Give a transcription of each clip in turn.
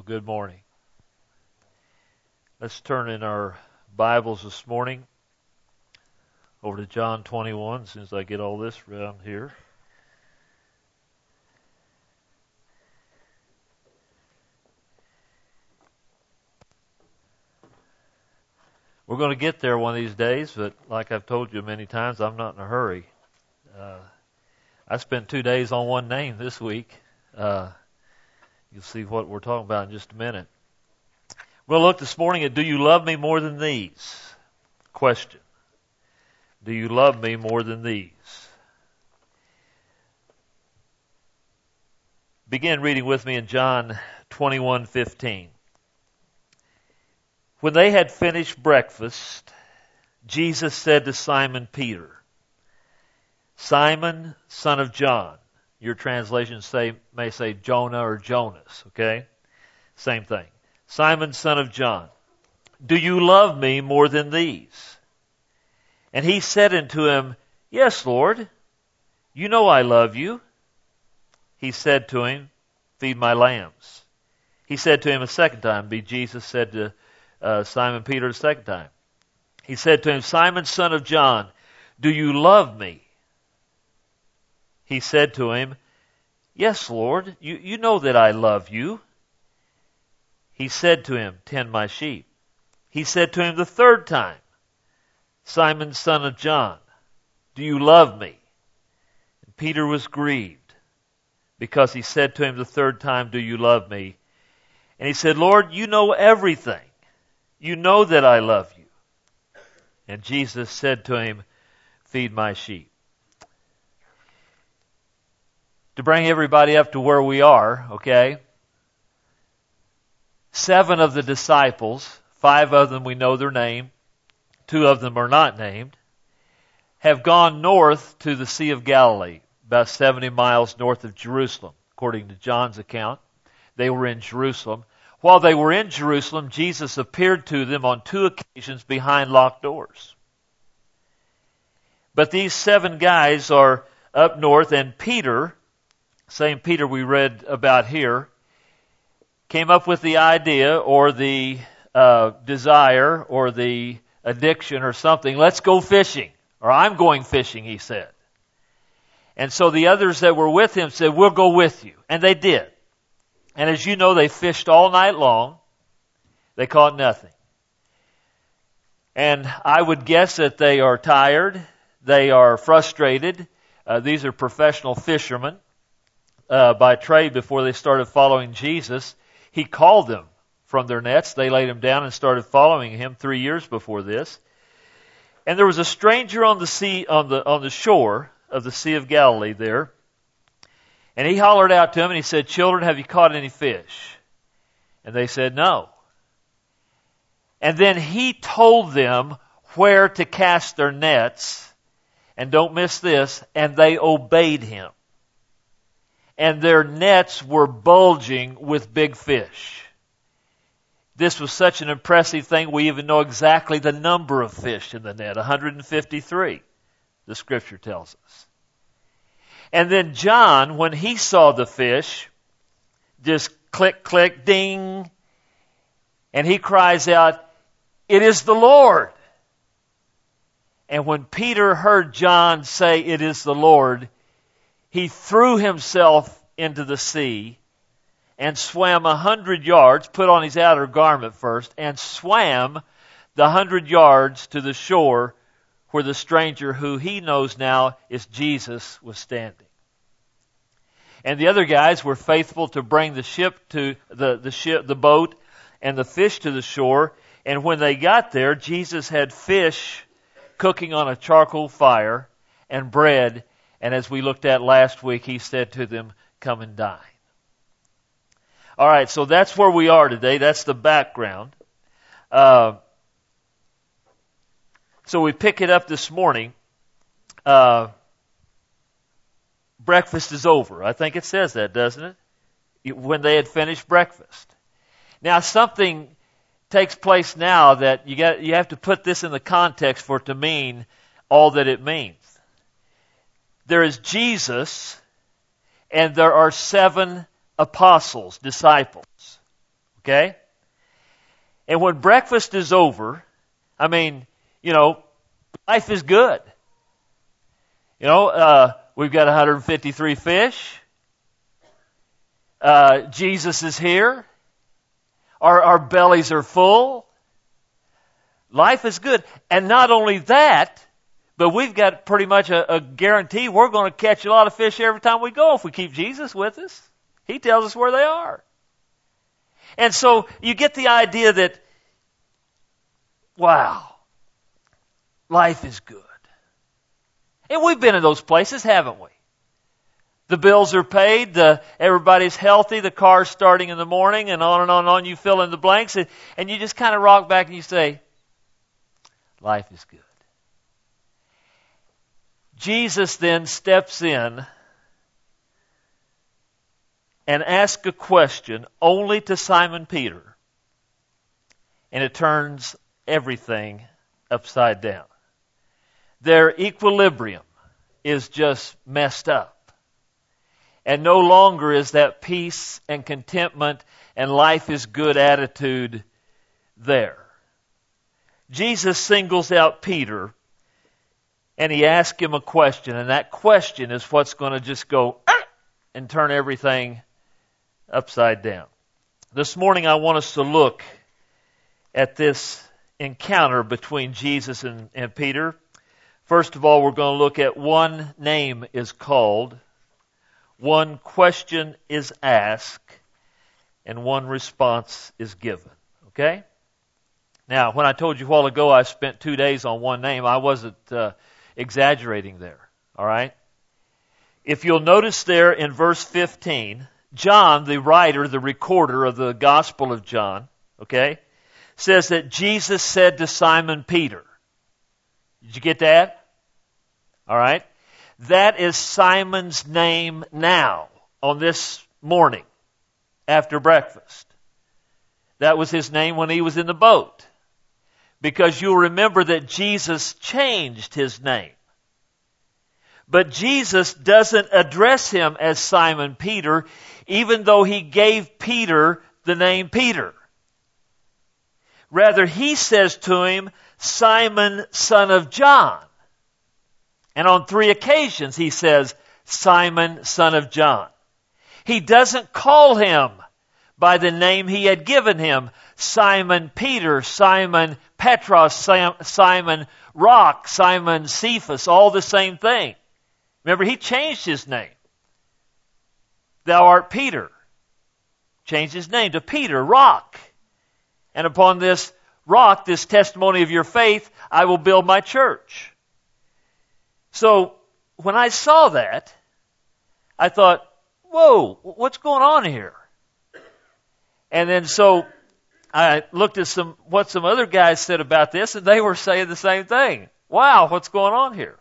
Well, good morning. Let's turn in our Bibles this morning over to John 21, as soon as I get all this around here. We're going to get there one of these days, but like I've told you many times, I'm not in a hurry. I spent 2 days on one name this week. You'll see what we're talking about in just a minute. We'll look this morning at, do you love me more than these? Question. Do you love me more than these? Begin reading with me in John 21:15. When they had finished breakfast, Jesus said to Simon Peter, Simon, son of John. Your translations may say Jonah or Jonas, okay? Same thing. Simon, son of John, do you love me more than these? And he said unto him, Yes, Lord, you know I love you. He said to him, Feed my lambs. He said to him a second time, Jesus said to Simon Peter the second time. He said to him, Simon, son of John, do you love me? He said to him, Yes, Lord, you know that I love you. He said to him, Tend my sheep. He said to him the third time, Simon, son of John, do you love me? And Peter was grieved because he said to him the third time, Do you love me? And he said, Lord, you know everything. You know that I love you. And Jesus said to him, Feed my sheep. To bring everybody up to where we are, okay? 7 of the disciples, 5 of them we know their name, 2 of them are not named, have gone north to the Sea of Galilee, about 70 miles north of Jerusalem, according to John's account. They were in Jerusalem. While they were in Jerusalem, Jesus appeared to them on 2 occasions behind locked doors. But these 7 guys are up north, and Peter, same Peter we read about here, came up with the idea or the desire or the addiction or something. Let's go fishing. Or I'm going fishing, he said. And so the others that were with him said, We'll go with you. And they did. And as you know, they fished all night long. They caught nothing. And I would guess that they are tired. They are frustrated. These are professional fishermen by trade before they started following Jesus. He called them from their nets. They laid them down and started following him 3 years before this. And there was a stranger on the sea, on the shore of the Sea of Galilee there. And he hollered out to them and he said, Children, have you caught any fish? And they said, No. And then he told them where to cast their nets. And don't miss this, and they obeyed him. And their nets were bulging with big fish. This was such an impressive thing, we even know exactly the number of fish in the net, 153, the scripture tells us. And then John, when he saw the fish, just click, click, ding, and he cries out, It is the Lord. And when Peter heard John say, It is the Lord, he threw himself into the sea and swam 100 yards, put on his outer garment first, and swam the 100 yards to the shore where the stranger, who he knows now is Jesus, was standing. And the other guys were faithful to bring the ship to the boat and the fish to the shore. And when they got there, Jesus had fish cooking on a charcoal fire and bread. And as we looked at last week, he said to them, Come and dine. All right, so that's where we are today. That's the background. So we pick it up this morning. Breakfast is over. I think it says that, doesn't it? When they had finished breakfast. Now something takes place now that you have to put this in the context for it to mean all that it means. There is Jesus, and there are 7 apostles, disciples. Okay? And when breakfast is over, I mean, life is good. We've got 153 fish. Jesus is here. Our bellies are full. Life is good. And not only that, but we've got pretty much a guarantee we're going to catch a lot of fish every time we go if we keep Jesus with us. He tells us where they are. And so you get the idea that, wow, life is good. And we've been in those places, haven't we? The bills are paid, everybody's healthy, the car's starting in the morning, and on and on and on. You fill in the blanks, and you just kind of rock back and you say, life is good. Jesus then steps in and asks a question only to Simon Peter, and it turns everything upside down. Their equilibrium is just messed up. And no longer is that peace and contentment and life is good attitude there. Jesus singles out Peter and he asks him a question, and that question is what's going to just go and turn everything upside down. This morning I want us to look at this encounter between Jesus and Peter. First of all, we're going to look at one name is called, one question is asked, and one response is given. Okay? Now, when I told you a while ago I spent 2 days on one name, I wasn't exaggerating there. All right? If you'll notice there in verse 15, John, the writer, the recorder of the Gospel of John, okay, says that Jesus said to Simon Peter. Did you get that? All right? That is Simon's name now, on this morning, after breakfast. That was his name when he was in the boat. Because you'll remember that Jesus changed his name. But Jesus doesn't address him as Simon Peter, even though he gave Peter the name Peter. Rather, he says to him, Simon, son of John. And on 3 occasions he says, Simon, son of John. He doesn't call him by the name he had given him, Simon Peter, Simon Petros, Simon Rock, Simon Cephas, all the same thing. Remember, he changed his name. Thou art Peter. Changed his name to Peter, Rock. And upon this rock, this testimony of your faith, I will build my church. So, when I saw that, I thought, whoa, what's going on here? And then so I looked at what some other guys said about this, and they were saying the same thing. Wow, what's going on here?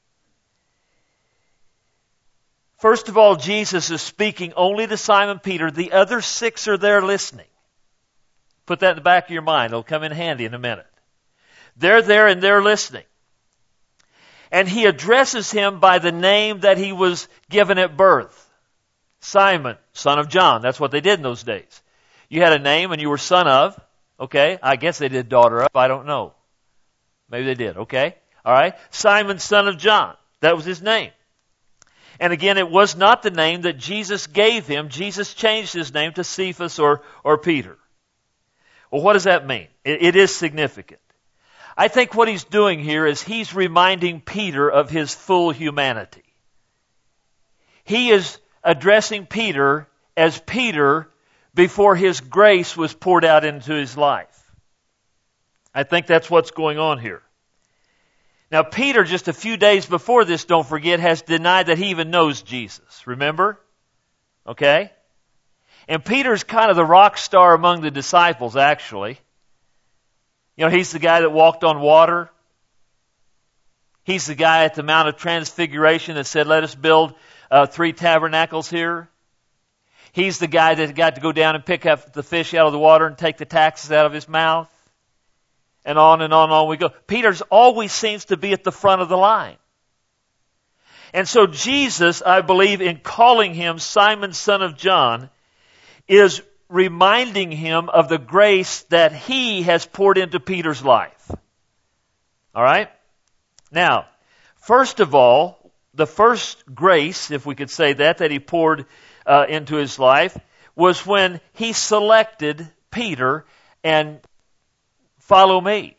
First of all, Jesus is speaking only to Simon Peter. The other 6 are there listening. Put that in the back of your mind. It'll come in handy in a minute. They're there and they're listening. And he addresses him by the name that he was given at birth. Simon, son of John. That's what they did in those days. You had a name and you were son of. Okay. I guess they did daughter of. I don't know. Maybe they did. Okay. All right. Simon, son of John. That was his name. And again, it was not the name that Jesus gave him. Jesus changed his name to Cephas or Peter. Well, what does that mean? It is significant. I think what he's doing here is he's reminding Peter of his full humanity. He is addressing Peter as Peter before his grace was poured out into his life. I think that's what's going on here. Now, Peter, just a few days before this, don't forget, has denied that he even knows Jesus. Remember? Okay? And Peter's kind of the rock star among the disciples, actually. You know, he's the guy that walked on water. He's the guy at the Mount of Transfiguration that said, let us build 3 tabernacles here. He's the guy that got to go down and pick up the fish out of the water and take the taxes out of his mouth. And on we go. Peter's always seems to be at the front of the line. And so Jesus, I believe, in calling him Simon, son of John, is reminding him of the grace that he has poured into Peter's life. All right? Now, first of all, the first grace, if we could say that he poured into his life was when he selected Peter and follow me.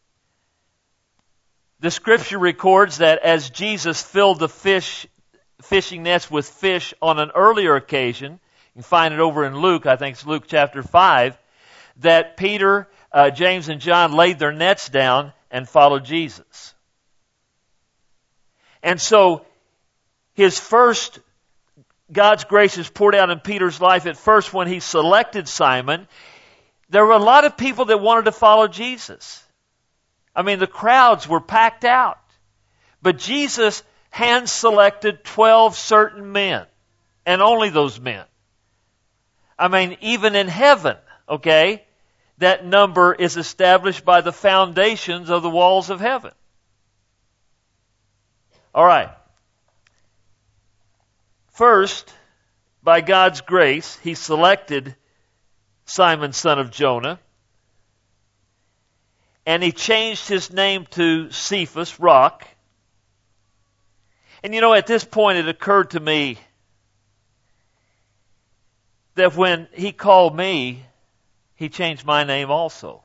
The scripture records that as Jesus filled the fishing nets with fish on an earlier occasion, you can find it over in Luke, I think it's Luke chapter 5, that Peter, James, and John laid their nets down and followed Jesus. And so, God's grace is poured out in Peter's life at first when he selected Simon. There were a lot of people that wanted to follow Jesus. I mean, the crowds were packed out. But Jesus hand-selected 12 certain men, and only those men. I mean, even in heaven, okay, that number is established by the foundations of the walls of heaven. All right. First, by God's grace, he selected Simon, son of Jonah, and he changed his name to Cephas, rock. And at this point it occurred to me that when he called me, he changed my name also.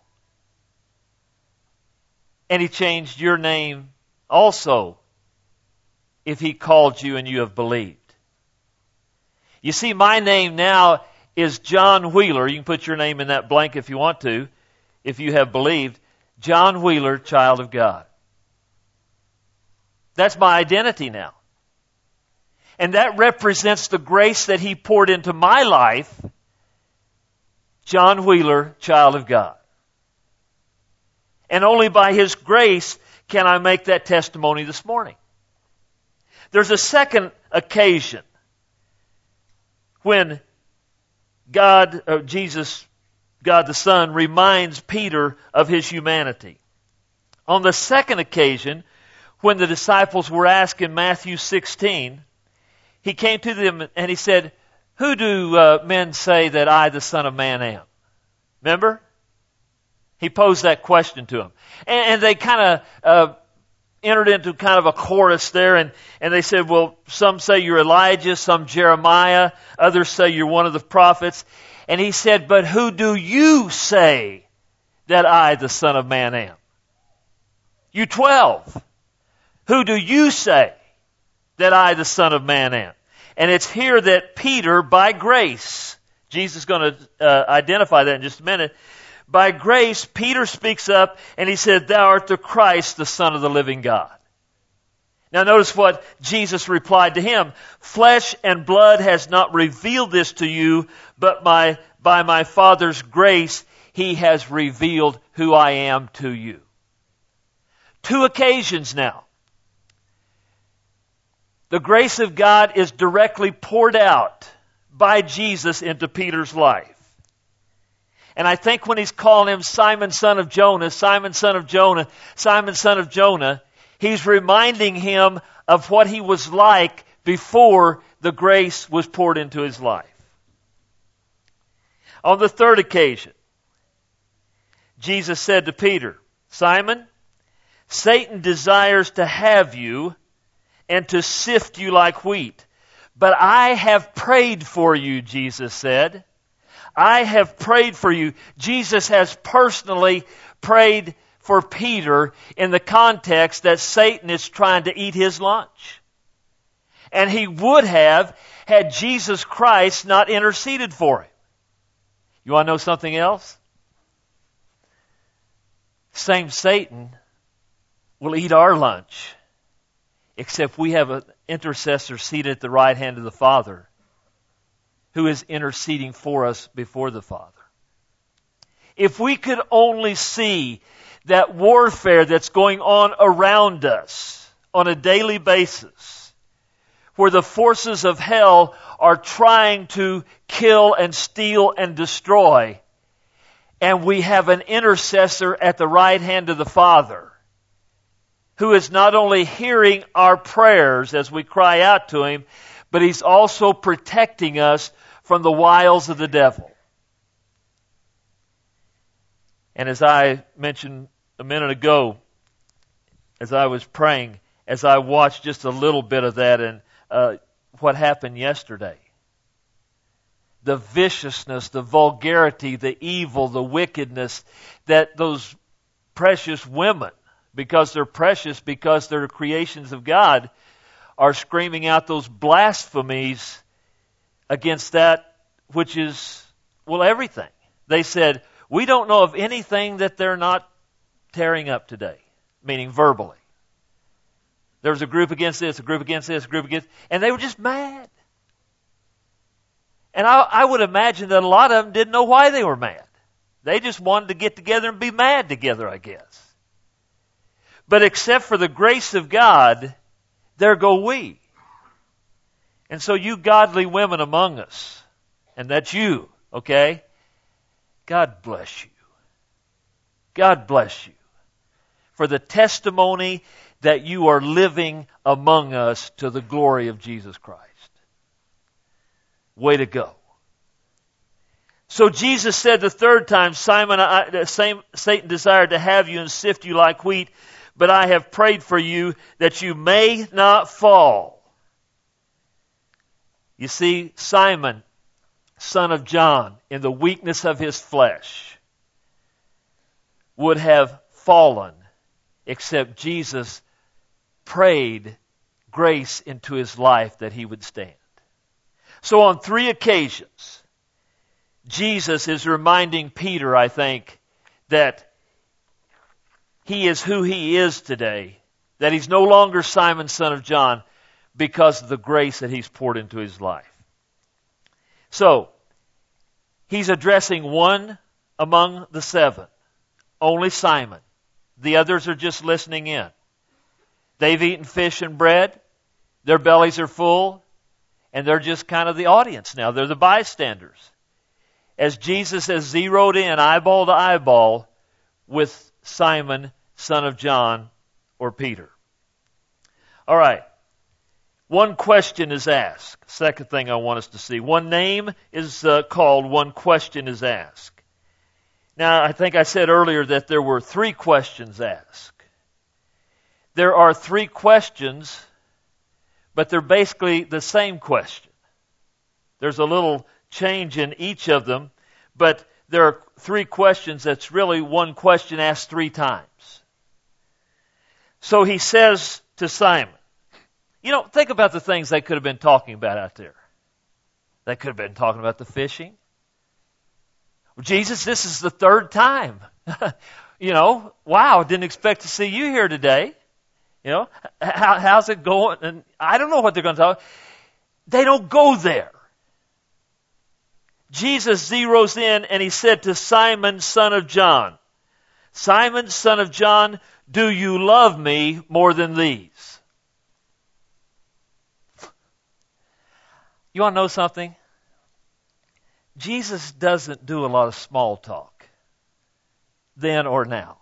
And he changed your name also if he called you and you have believed. You see, my name now is John Wheeler. You can put your name in that blank if you want to, if you have believed. John Wheeler, child of God. That's my identity now. And that represents the grace that he poured into my life. John Wheeler, child of God. And only by his grace can I make that testimony this morning. There's a second occasion when God the Son, reminds Peter of his humanity. On the second occasion, when the disciples were asked in Matthew 16, he came to them and he said, "Who do men say that I, the Son of Man, am?" Remember? He posed that question to them. And they kind of entered into kind of a chorus there, and they said, well, some say you're Elijah, some Jeremiah, others say you're one of the prophets. And he said, but who do you say that I, the Son of Man, am? You 12. Who do you say that I, the Son of Man, am? And it's here that Peter, by grace, Jesus is going to identify that in just a minute. By grace, Peter speaks up and he said, "Thou art the Christ, the Son of the living God." Now notice what Jesus replied to him. "Flesh and blood has not revealed this to you, but by my Father's grace, He has revealed who I am to you." 2 occasions now. The grace of God is directly poured out by Jesus into Peter's life. And I think when he's calling him Simon, son of Jonah, Simon, son of Jonah, Simon, son of Jonah, he's reminding him of what he was like before the grace was poured into his life. On the third occasion, Jesus said to Peter, "Simon, Satan desires to have you and to sift you like wheat. But I have prayed for you," Jesus said. I have prayed for you. Jesus has personally prayed for Peter in the context that Satan is trying to eat his lunch. And he would have had Jesus Christ not interceded for him. You want to know something else? Same Satan will eat our lunch, except we have an intercessor seated at the right hand of the Father who is interceding for us before the Father. If we could only see that warfare that's going on around us on a daily basis, where the forces of hell are trying to kill and steal and destroy, and we have an intercessor at the right hand of the Father who is not only hearing our prayers as we cry out to Him, but He's also protecting us from the wiles of the devil. And as I mentioned a minute ago, as I was praying, as I watched just a little bit of that and what happened yesterday, the viciousness, the vulgarity, the evil, the wickedness that those precious women, because they're precious, because they're creations of God, are screaming out those blasphemies against that which is, well, everything. They said, we don't know of anything that they're not tearing up today, meaning verbally. There was a group against this, a group against this, a group against, and they were just mad. And I would imagine that a lot of them didn't know why they were mad. They just wanted to get together and be mad together, I guess. But except for the grace of God, there go we. And so you godly women among us, and that's you, okay? God bless you. God bless you for the testimony that you are living among us to the glory of Jesus Christ. Way to go. So Jesus said the third time, Simon, Satan desired to have you and sift you like wheat, but I have prayed for you that you may not fall. You see, Simon, son of John, in the weakness of his flesh, would have fallen except Jesus prayed grace into his life that he would stand. So on 3 occasions, Jesus is reminding Peter, I think, that he is who he is today, that he's no longer Simon, son of John, because of the grace that he's poured into his life. So, he's addressing one among the 7, only Simon. The others are just listening in. They've eaten fish and bread, their bellies are full, and they're just kind of the audience now. They're the bystanders. As Jesus has zeroed in eyeball to eyeball with Simon, son of John, or Peter. All right. One question is asked. Second thing I want us to see. One name is called, one question is asked. Now, I think I said earlier that there were 3 questions asked. There are 3 questions, but they're basically the same question. There's a little change in each of them, but there are 3 questions that's really one question asked 3 times. So he says to Simon, think about the things they could have been talking about out there. They could have been talking about the fishing. Well, Jesus, this is the 3rd time. Wow, didn't expect to see you here today. How's it going? And I don't know what they're going to talk. They don't go there. Jesus zeroes in and he said to Simon, son of John, Simon, son of John, do you love me more than these? You want to know something? Jesus doesn't do a lot of small talk, then or now.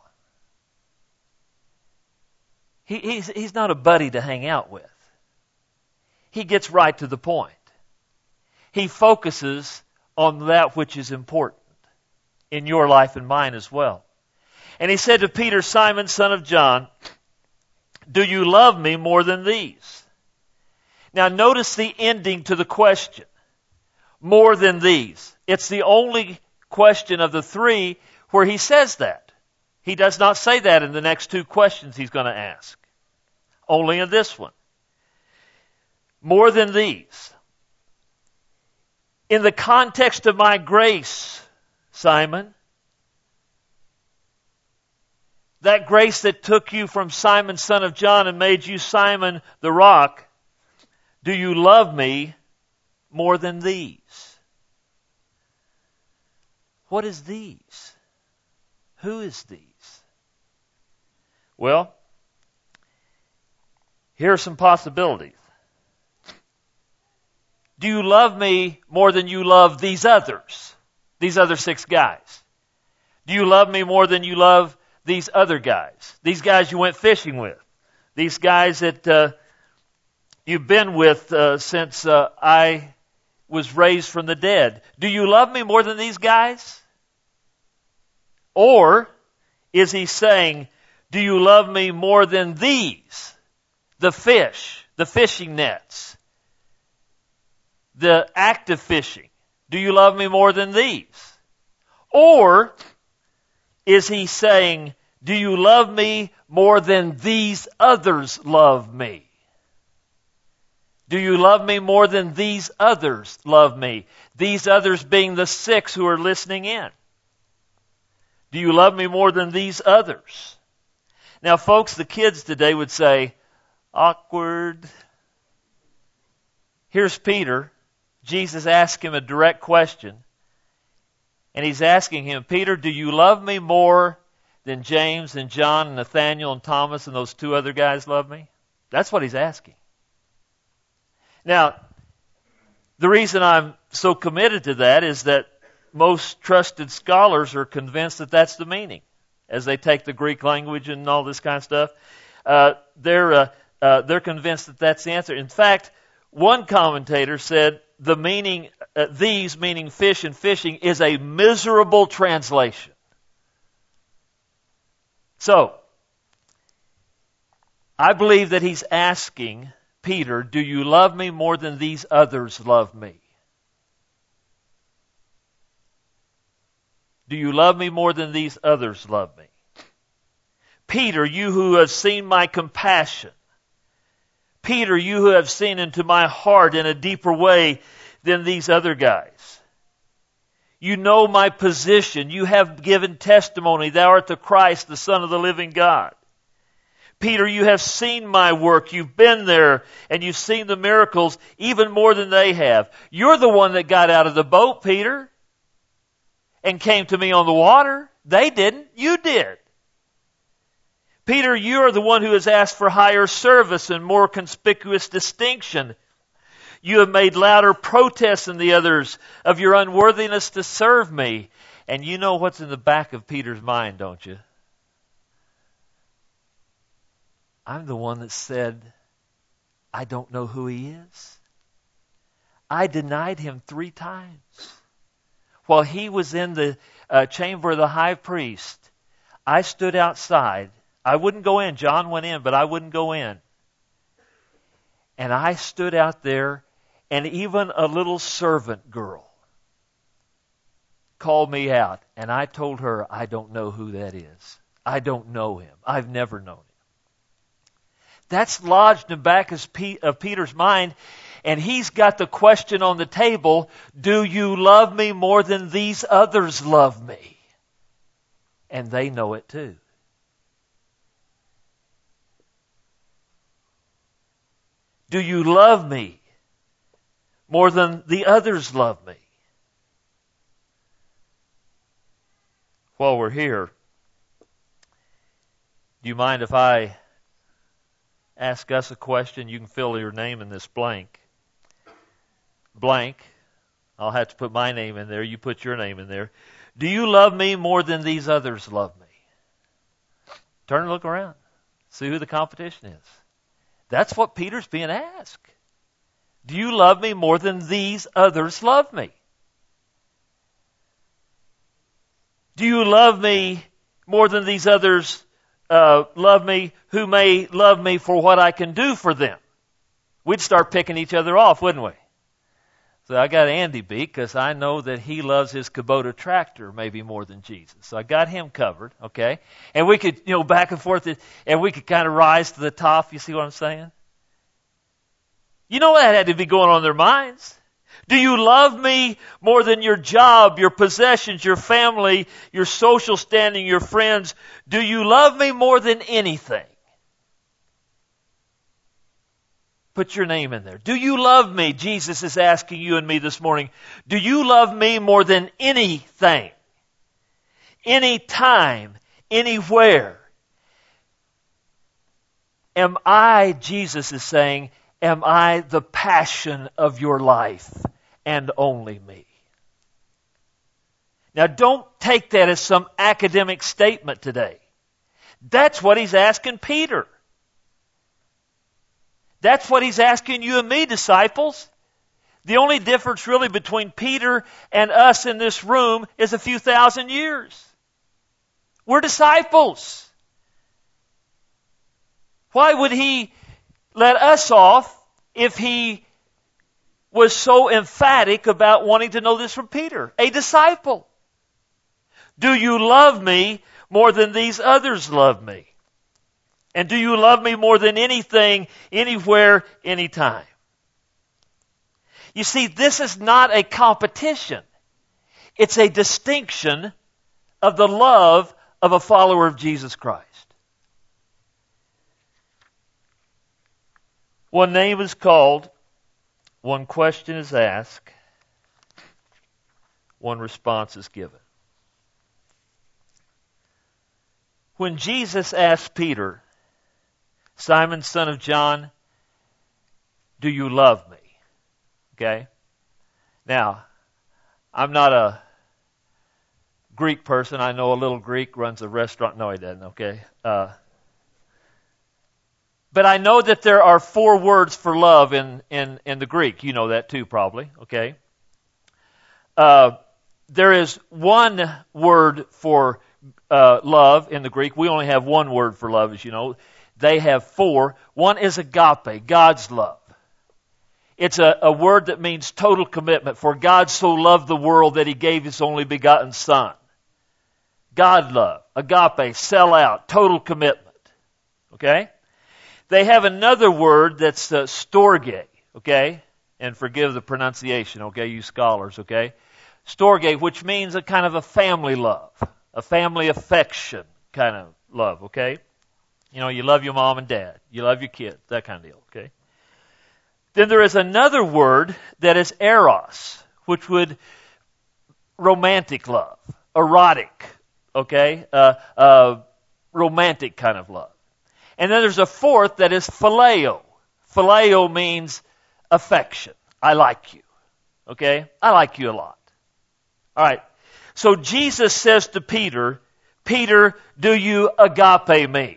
He's not a buddy to hang out with. He gets right to the point. He focuses on that which is important in your life and mine as well. And he said to Peter, Simon, son of John, do you love me more than these? Now notice the ending to the question. More than these. It's the only question of the 3 where he says that. He does not say that in the next 2 questions he's going to ask. Only in this one. More than these. In the context of my grace, Simon, that grace that took you from Simon, son of John, and made you Simon the rock, do you love me more than these? What is these? Who is these? Well, here are some possibilities. Do you love me more than you love these others? These other 6 guys? Do you love me more than you love these other guys? These guys you went fishing with? These guys that you've been with since I was raised from the dead? Do you love me more than these guys? Or is he saying, do you love me more than these? The fish, the fishing nets, the act of fishing. Do you love me more than these? Or is he saying, do you love me more than these others love me? Do you love me more than these others love me? These others being the 6 who are listening in. Do you love me more than these others? Now, folks, the kids today would say, awkward. Here's Peter. Jesus asked him a direct question. And he's asking him, Peter, do you love me more than James and John and Nathaniel and Thomas and those 2 other guys love me? That's what he's asking. Now, the reason I'm so committed to that is that most trusted scholars are convinced that that's the meaning. As they take the Greek language and all this kind of stuff, they're convinced that that's the answer. In fact, one commentator said the meaning, these meaning fish and fishing, is a miserable translation. So, I believe that he's asking Peter, do you love me more than these others love me? Do you love me more than these others love me? Peter, you who have seen my compassion. Peter, you who have seen into my heart in a deeper way than these other guys. You know my position. You have given testimony. Thou art the Christ, the Son of the living God. Peter, you have seen my work. You've been there and you've seen the miracles even more than they have. You're the one that got out of the boat, Peter, and came to me on the water. They didn't. You did. Peter, you are the one who has asked for higher service and more conspicuous distinction. You have made louder protests than the others of your unworthiness to serve me. And you know what's in the back of Peter's mind, don't you? I'm the one that said, I don't know who he is. I denied him 3 times. While he was in the chamber of the high priest, I stood outside. I wouldn't go in. John went in, but I wouldn't go in. And I stood out there, and even a little servant girl called me out. And I told her, I don't know who that is. I don't know him. I've never known him. That's lodged in the back of Peter's mind, and he's got the question on the table, do you love me more than these others love me? And they know it too. Do you love me more than the others love me? While we're here, do you mind if I ask us a question? You can fill your name in this blank. Blank. I'll have to put my name in there. You put your name in there. Do you love me more than these others love me? Turn and look around. See who the competition is. That's what Peter's being asked. Do you love me more than these others love me? Do you love me more than these others love me who may love me for what I can do for them? We'd start picking each other off, wouldn't we? So I got Andy beat because I know that he loves his Kubota tractor maybe more than Jesus. So I got him covered, okay? And we could, back and forth, and we could kind of rise to the top. You see what I'm saying? You know that had to be going on in their minds. Do you love me more than your job, your possessions, your family, your social standing, your friends? Do you love me more than anything? Put your name in there. Do you love me? Jesus is asking you and me this morning. Do you love me more than anything? Anytime, anywhere. Am I, Jesus is saying, am I the passion of your life and only me? Now don't take that as some academic statement today. That's what he's asking Peter. That's what he's asking you and me, disciples. The only difference really between Peter and us in this room is a few thousand years. We're disciples. Why would he let us off if he was so emphatic about wanting to know this from Peter? A disciple. Do you love me more than these others love me? And do you love me more than anything, anywhere, anytime? You see, this is not a competition. It's a distinction of the love of a follower of Jesus Christ. One name is called, one question is asked, one response is given. When Jesus asked Peter, Simon, son of John, do you love me? Okay? Now, I'm not a Greek person. I know a little Greek runs a restaurant. No, he doesn't, okay? But I know that there are 4 words for love in the Greek. You know that too, probably, okay? There is one word for love in the Greek. We only have one word for love, as you know. They have 4. One is agape, God's love. It's a word that means total commitment. For God so loved the world that he gave his only begotten Son. God love, agape, sell out, total commitment. Okay? They have another word that's storge, okay? And forgive the pronunciation, okay, you scholars, okay? Storge, which means a kind of a family love, a family affection kind of love, okay? You know, you love your mom and dad, you love your kids, that kind of deal, okay? Then there is another word that is eros, which would romantic love, erotic, okay? Romantic kind of love. And then there's a 4th that is phileo. Phileo means affection. I like you. Okay? I like you a lot. All right. So Jesus says to Peter, Peter, do you agape me?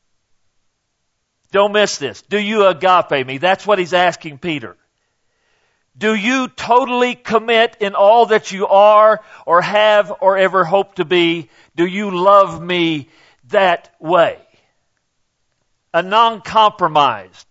Don't miss this. Do you agape me? That's what he's asking Peter. Do you totally commit in all that you are or have or ever hope to be? Do you love me that way? A non-compromised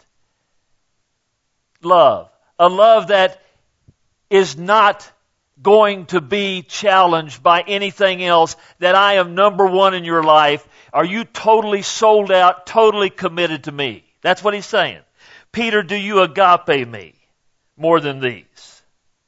love. A love that is not going to be challenged by anything else, that I am number one in your life. Are you totally sold out, totally committed to me? That's what he's saying. Peter, do you agape me more than these?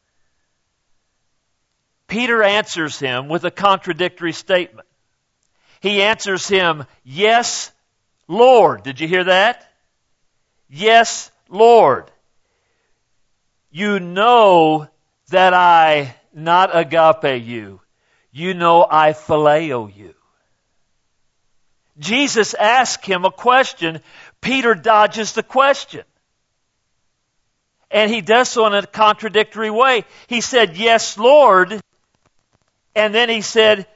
Peter answers him with a contradictory statement. He answers him, yes, Lord. Did you hear that? Yes, Lord. You know that I not agape you. You know I phileo you. Jesus asked him a question. Peter dodges the question. And he does so in a contradictory way. He said, yes, Lord. And then he said,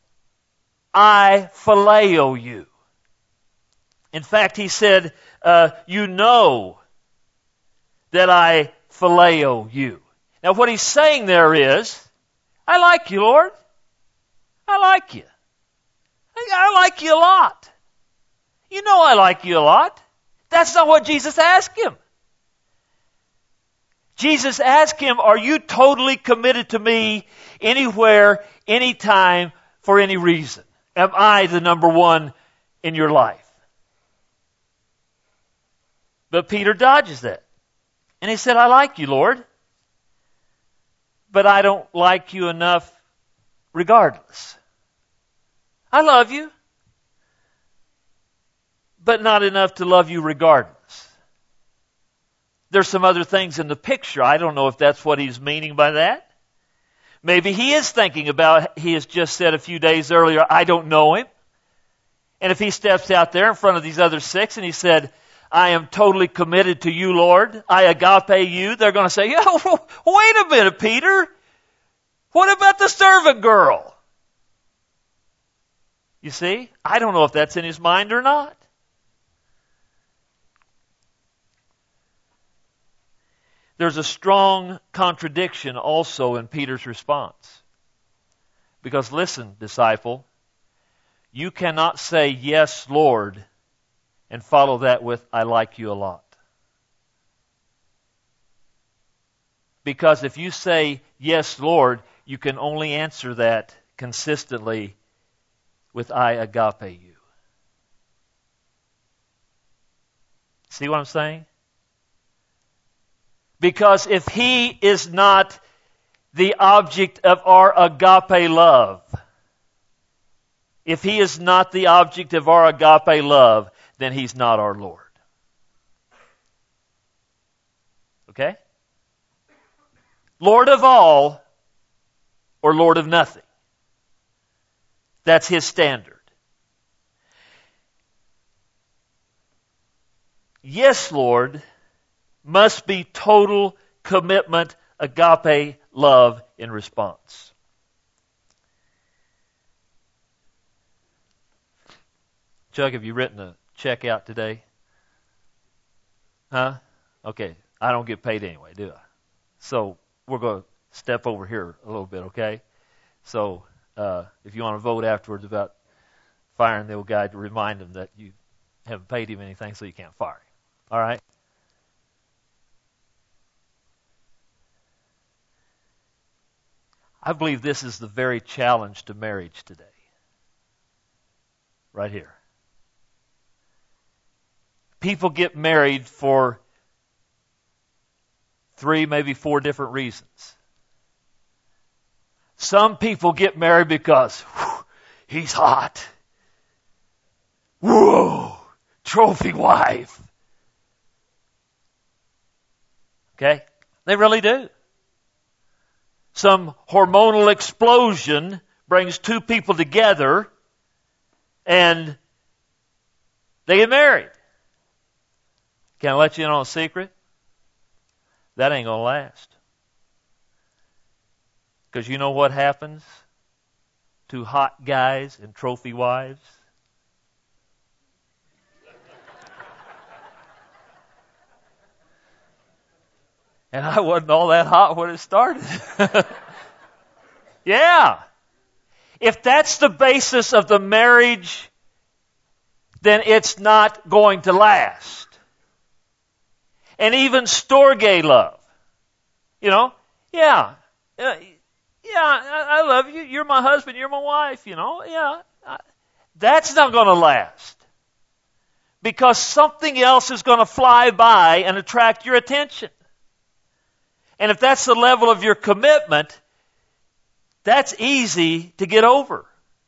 I phileo you. In fact, he said, you know that I phileo you. Now what he's saying there is, I like you, Lord. I like you. I like you a lot. You know I like you a lot. That's not what Jesus asked him. Jesus asked him, are you totally committed to me anywhere, anytime, for any reason? Am I the number one in your life? But Peter dodges that. And he said, I like you, Lord. But I don't like you enough regardless. I love you. But not enough to love you regardless. There's some other things in the picture. I don't know if that's what he's meaning by that. Maybe he is thinking about, he has just said a few days earlier, I don't know him. And if he steps out there in front of these other 6 and he said, I am totally committed to you, Lord. I agape you. They're going to say, wait a minute, Peter. What about the servant girl? You see, I don't know if that's in his mind or not. There's a strong contradiction also in Peter's response. Because listen, disciple, You cannot say, yes, Lord, and follow that with, I like you a lot. Because if you say, yes, Lord, you can only answer that consistently with, I agape you. See what I'm saying? Because if He is not the object of our agape love, if He is not the object of our agape love, then He's not our Lord. Okay? Lord of all or Lord of nothing. That's His standard. Yes, Lord, must be total commitment, agape love in response. Chuck, have you written a check out today? Huh? Okay. I don't get paid anyway, do I? So we're going to step over here a little bit, okay? So if you want to vote afterwards about firing the old guy, to remind him that you haven't paid him anything, so you can't fire him. All right? I believe this is the very challenge to marriage today. Right here. People get married for 3, maybe 4 different reasons. Some people get married because, he's hot. Whoa, trophy wife. Okay? They really do. Some hormonal explosion brings 2 people together and they get married. Can I let you in on a secret? That ain't going to last. Because you know what happens to hot guys and trophy wives? And I wasn't all that hot when it started. Yeah. If that's the basis of the marriage, then it's not going to last. And even storge love. You know, yeah, I love you. You're my husband. You're my wife. You know, that's not going to last. Because something else is going to fly by and attract your attention. And if that's the level of your commitment, that's easy to get over.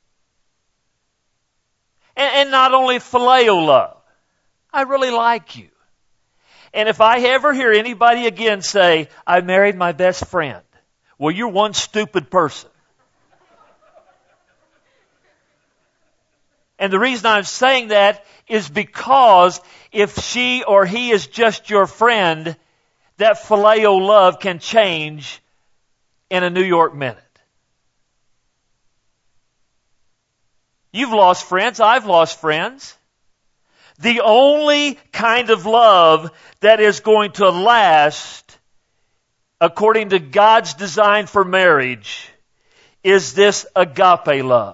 And not only phileo love. I really like you. And if I ever hear anybody again say, I married my best friend, well, you're one stupid person. And the reason I'm saying that is because if she or he is just your friend, that phileo love can change in a New York minute. You've lost friends. I've lost friends. The only kind of love that is going to last, according to God's design for marriage, is this agape love.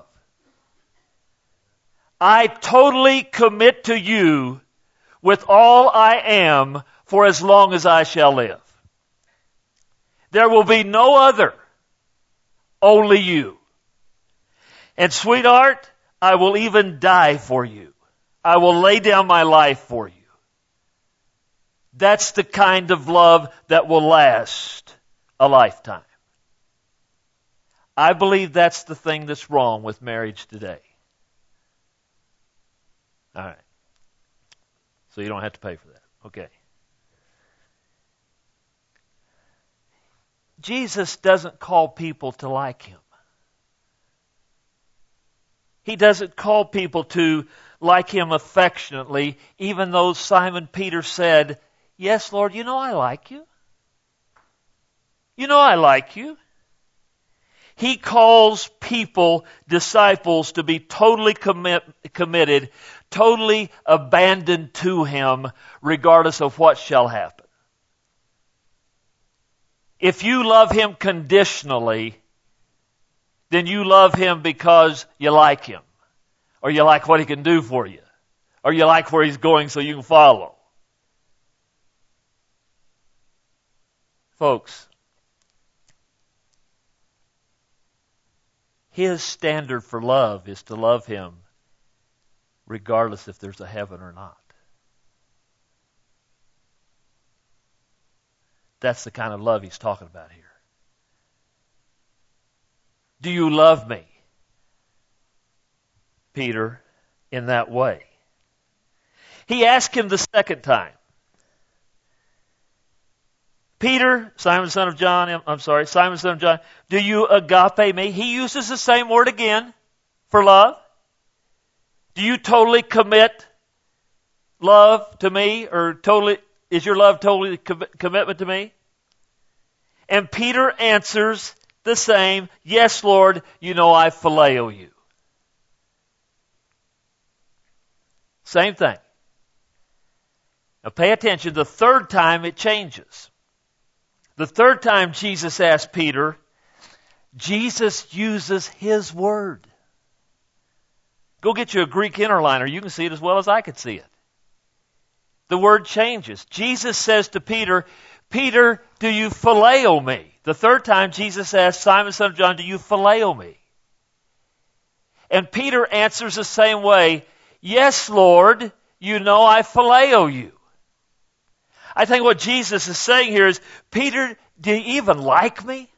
I totally commit to you with all I am for as long as I shall live. There will be no other, only you. And sweetheart, I will even die for you. I will lay down my life for you. That's the kind of love that will last a lifetime. I believe that's the thing that's wrong with marriage today. All right. So you don't have to pay for that. Okay. Jesus doesn't call people to like Him. He doesn't call people to like Him affectionately, even though Simon Peter said, yes, Lord, you know I like you. You know I like you. He calls people, disciples, to be totally committed, totally abandoned to Him, regardless of what shall happen. If you love Him conditionally, then you love Him because you like Him. Or you like what he can do for you? Or you like where he's going so you can follow? Folks, his standard for love is to love him regardless if there's a heaven or not. That's the kind of love he's talking about here. Do you love me, Peter, in that way? He asked him the second time. Peter, Simon son of John, do you agape me? He uses the same word again for love. Do you totally commit love to me, or is your love totally commitment to me? And Peter answers the same, yes, Lord, you know I phileo you. Same thing. Now pay attention, the third time it changes. The third time Jesus asked Peter, Jesus uses his word. Go get you a Greek interliner. You can see it as well as I could see it. The word changes. Jesus says to Peter, Peter, do you phileo me? The third time Jesus asked Simon son of John, do you phileo me? And Peter answers the same way, yes, Lord, you know I phileo you. I think what Jesus is saying here is, Peter, do you even like me?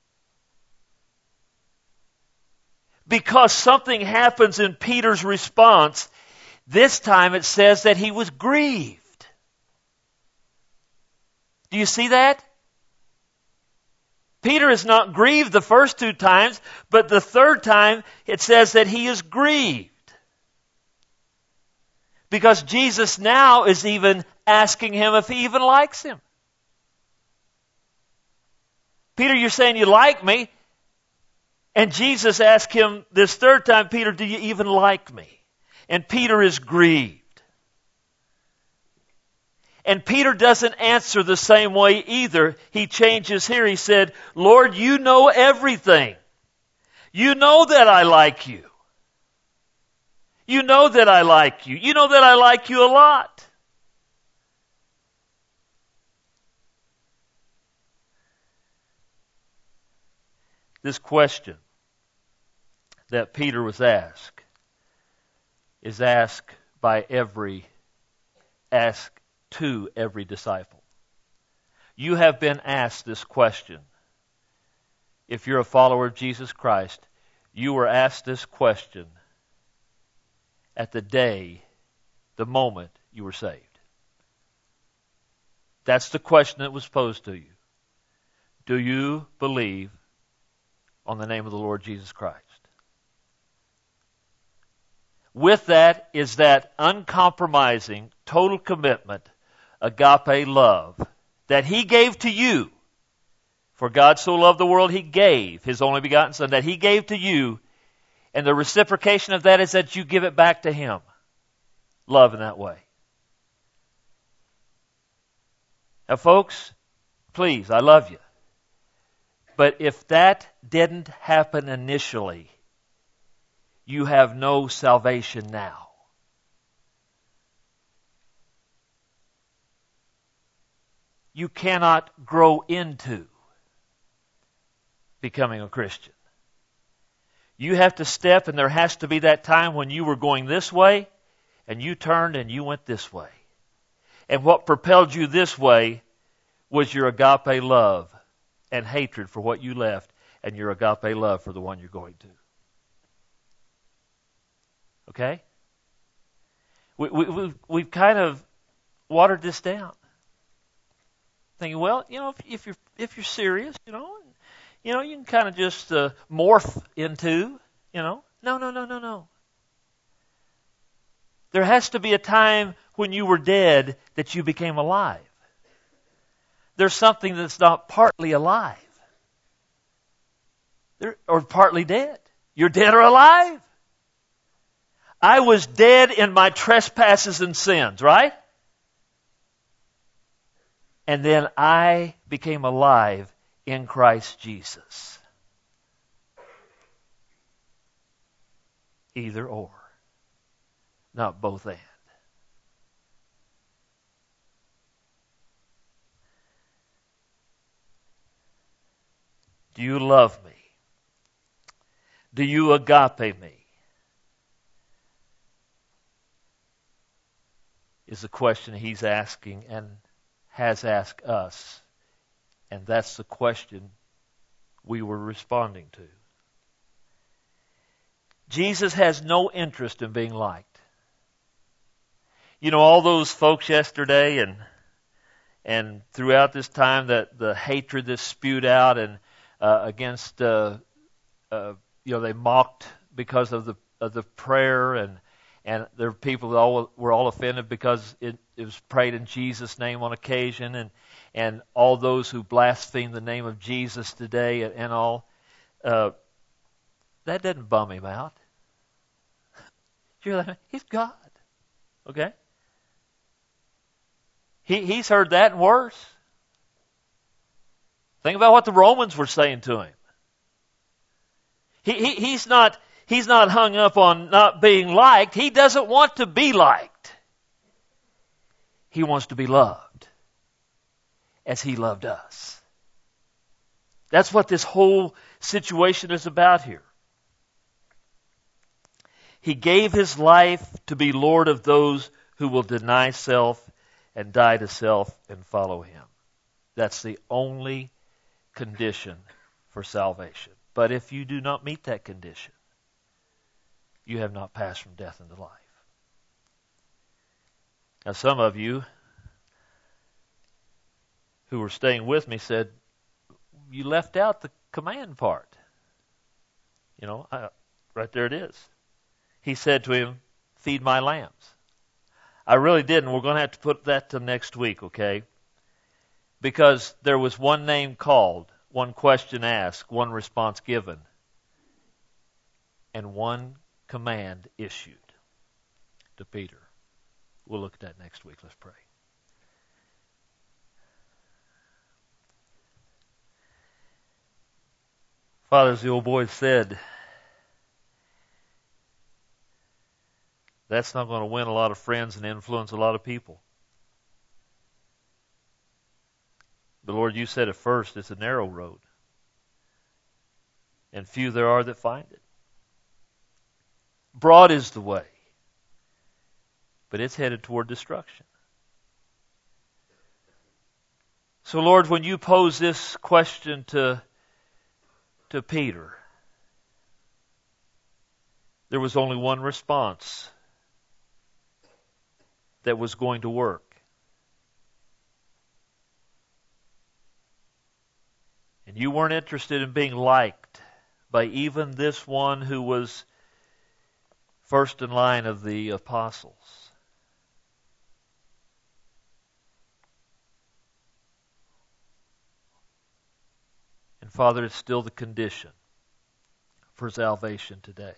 Because something happens in Peter's response. This time it says that he was grieved. Do you see that? Peter is not grieved the first two times, but the third time it says that he is grieved. Because Jesus now is even asking him if he even likes him. Peter, you're saying you like me. And Jesus asked him this third time, Peter, do you even like me? And Peter is grieved. And Peter doesn't answer the same way either. He changes here. He said, Lord, you know everything. You know that I like you. You know that I like you. You know that I like you a lot. This question that Peter was asked is asked to every disciple. You have been asked this question. If you're a follower of Jesus Christ, you were asked this question at the moment you were saved. That's the question that was posed to you. Do you believe on the name of the Lord Jesus Christ? With that is that uncompromising, total commitment, agape love that he gave to you. For God so loved the world, he gave his only begotten Son, that he gave to you. And the reciprocation of that is that you give it back to him. Love in that way. Now folks, please, I love you. But if that didn't happen initially, you have no salvation now. You cannot grow into becoming a Christian. You have to step, and there has to be that time when you were going this way, and you turned and you went this way. And what propelled you this way was your agape love and hatred for what you left, and your agape love for the one you're going to. Okay? We've kind of watered this down. Thinking, well, if you're serious, you can kind of just morph into, No. There has to be a time when you were dead that you became alive. There's something that's not partly alive. Or partly dead. You're dead or alive. I was dead in my trespasses and sins, right? And then I became alive in Christ Jesus. Either or. not both and. Do you love me? Do you agape me? Is the question he's asking and has asked us. And that's the question we were responding to. Jesus has no interest in being liked. You know, all those folks yesterday and throughout this time, that the hatred that's spewed out and against, they mocked because of the prayer, and there were people that were all offended because it was prayed in Jesus' name on occasion, and all those who blaspheme the name of Jesus today and all. That doesn't bum him out. He's God. Okay? He's heard that and worse. Think about what the Romans were saying to him. He's not hung up on not being liked. He doesn't want to be liked. He wants to be loved as he loved us. That's what this whole situation is about here. He gave his life to be Lord of those who will deny self and die to self and follow him. That's the only condition for salvation. But if you do not meet that condition, you have not passed from death into life. Now, some of you who were staying with me said, you left out the command part. Right there it is. He said to him, feed my lambs. I really didn't. We're going to have to put that to next week, okay? Because there was one name called, one question asked, one response given, and one command issued to Peter. We'll look at that next week. Let's pray. Father, as the old boy said, that's not going to win a lot of friends and influence a lot of people. But Lord, you said at first, it's a narrow road. And few there are that find it. Broad is the way. But it's headed toward destruction. So Lord, when you pose this question to Peter, there was only one response that was going to work. And you weren't interested in being liked by even this one who was first in line of the apostles. And Father, it's still the condition for salvation today.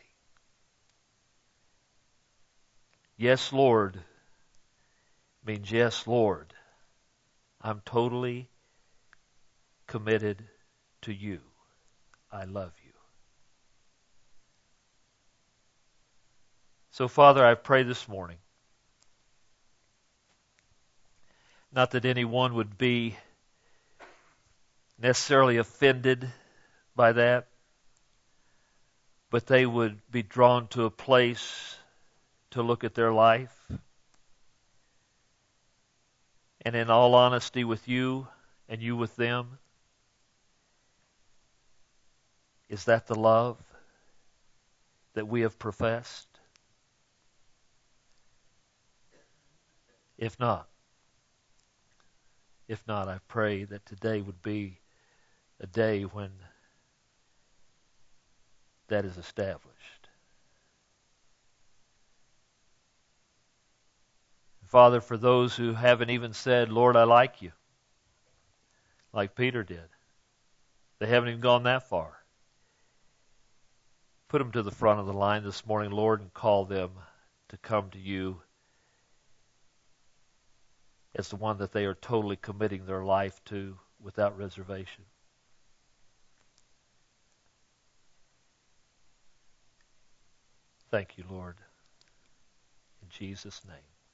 Yes, Lord, means yes, Lord, I'm totally committed to you. I love you. So, Father, I pray this morning, not that anyone would be necessarily offended by that, but they would be drawn to a place to look at their life. And in all honesty with you and you with them, is that the love that we have professed? If not, I pray that today would be a day when that is established. Father, for those who haven't even said, Lord, I like you, like Peter did, they haven't even gone that far. Put them to the front of the line this morning, Lord, and call them to come to you as the one that they are totally committing their life to without reservation. Thank you, Lord. In Jesus' name.